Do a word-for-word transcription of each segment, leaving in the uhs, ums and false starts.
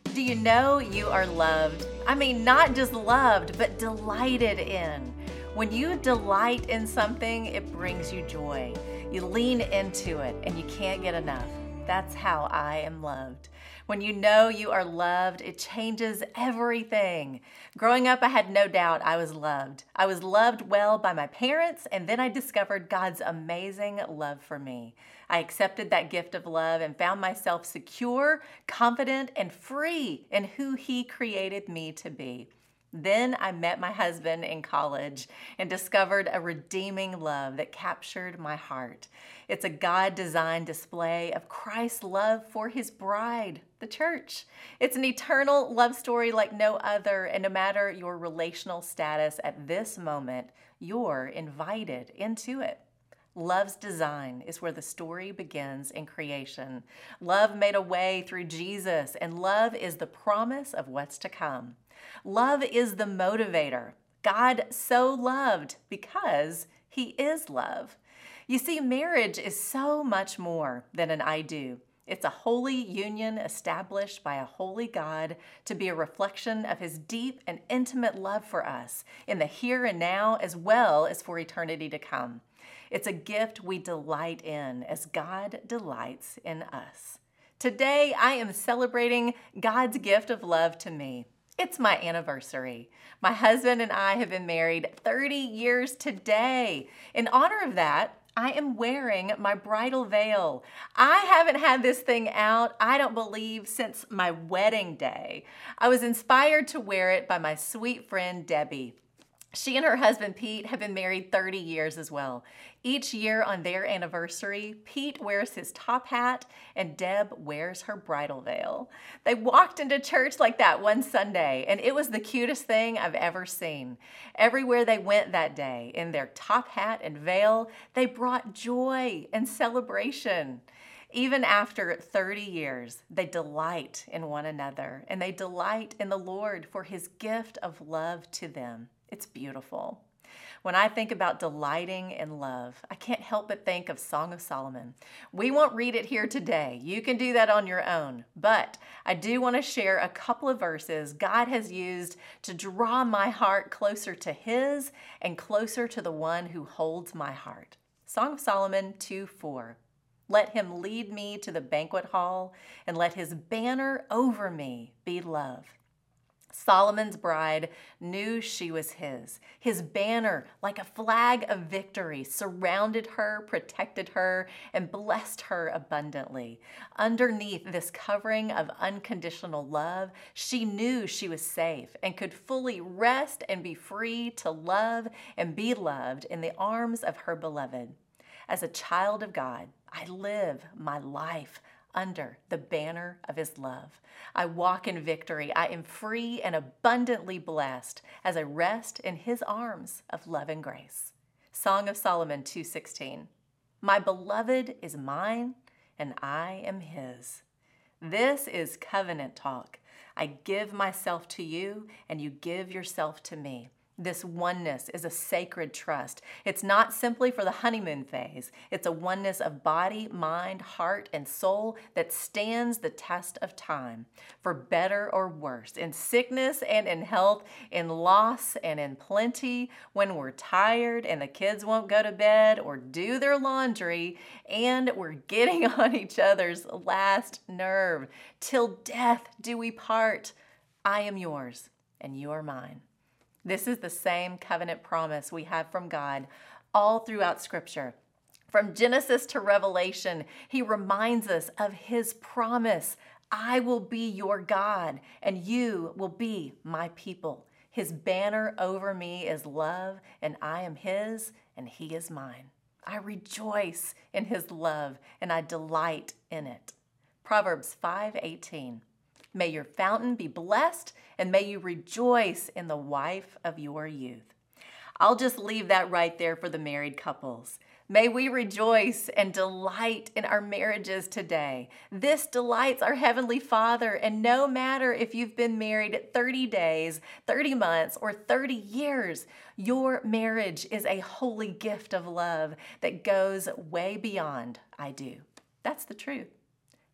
Do you know you are loved? I mean, not just loved, but delighted in. When you delight in something, it brings you joy. You lean into it and you can't get enough. That's how I am loved. When you know you are loved, it changes everything. Growing up, I had no doubt I was loved. I was loved well by my parents, and then I discovered God's amazing love for me. I accepted that gift of love and found myself secure, confident, and free in who He created me to be. Then I met my husband in college and discovered a redeeming love that captured my heart. It's a God-designed display of Christ's love for His bride, the church. It's an eternal love story like no other, and no matter your relational status at this moment, you're invited into it. Love's design is where the story begins in creation. Love made a way through Jesus, and love is the promise of what's to come. Love is the motivator. God so loved because He is love. You see, marriage is so much more than an I do. It's a holy union established by a holy God to be a reflection of His deep and intimate love for us in the here and now as well as for eternity to come. It's a gift we delight in as God delights in us. Today, I am celebrating God's gift of love to me. It's my anniversary. My husband and I have been married thirty years today. In honor of that, I am wearing my bridal veil. I haven't had this thing out, I don't believe, since my wedding day. I was inspired to wear it by my sweet friend, Debbie. She and her husband, Pete, have been married thirty years as well. Each year on their anniversary, Pete wears his top hat and Deb wears her bridal veil. They walked into church like that one Sunday, and it was the cutest thing I've ever seen. Everywhere they went that day, in their top hat and veil, they brought joy and celebration. Even after thirty years, they delight in one another, and they delight in the Lord for His gift of love to them. It's beautiful. When I think about delighting in love, I can't help but think of Song of Solomon. We won't read it here today. You can do that on your own. But I do want to share a couple of verses God has used to draw my heart closer to His and closer to the one who holds my heart. Song of Solomon two four. Let him lead me to the banquet hall, and let his banner over me be love. Solomon's bride knew she was his. His banner, like a flag of victory, surrounded her, protected her, and blessed her abundantly. Underneath this covering of unconditional love, she knew she was safe and could fully rest and be free to love and be loved in the arms of her beloved. As a child of God, I live my life under the banner of His love. I walk in victory. I am free and abundantly blessed as I rest in His arms of love and grace. Song of Solomon two sixteen. My beloved is mine, and I am His. This is covenant talk. I give myself to you, and you give yourself to me. This oneness is a sacred trust. It's not simply for the honeymoon phase. It's a oneness of body, mind, heart, and soul that stands the test of time, for better or worse, in sickness and in health, in loss and in plenty, when we're tired and the kids won't go to bed or do their laundry, and we're getting on each other's last nerve. Till death do we part. I am yours, and you are mine. This is the same covenant promise we have from God all throughout Scripture. From Genesis to Revelation, He reminds us of His promise. I will be your God, and you will be my people. His banner over me is love, and I am His, and He is mine. I rejoice in His love, and I delight in it. Proverbs five eighteen. May your fountain be blessed, and may you rejoice in the wife of your youth. I'll just leave that right there for the married couples. May we rejoice and delight in our marriages today. This delights our Heavenly Father, and no matter if you've been married thirty days, thirty months, or thirty years, your marriage is a holy gift of love that goes way beyond I do. That's the truth.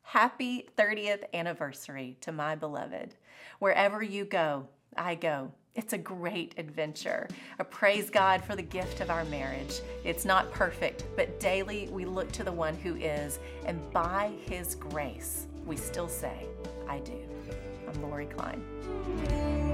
Happy thirtieth anniversary to my beloved. Wherever you go, I go. It's a great adventure. I praise God for the gift of our marriage. It's not perfect, but daily we look to the one who is, and by his grace, we still say, I do. I'm Lori Klein.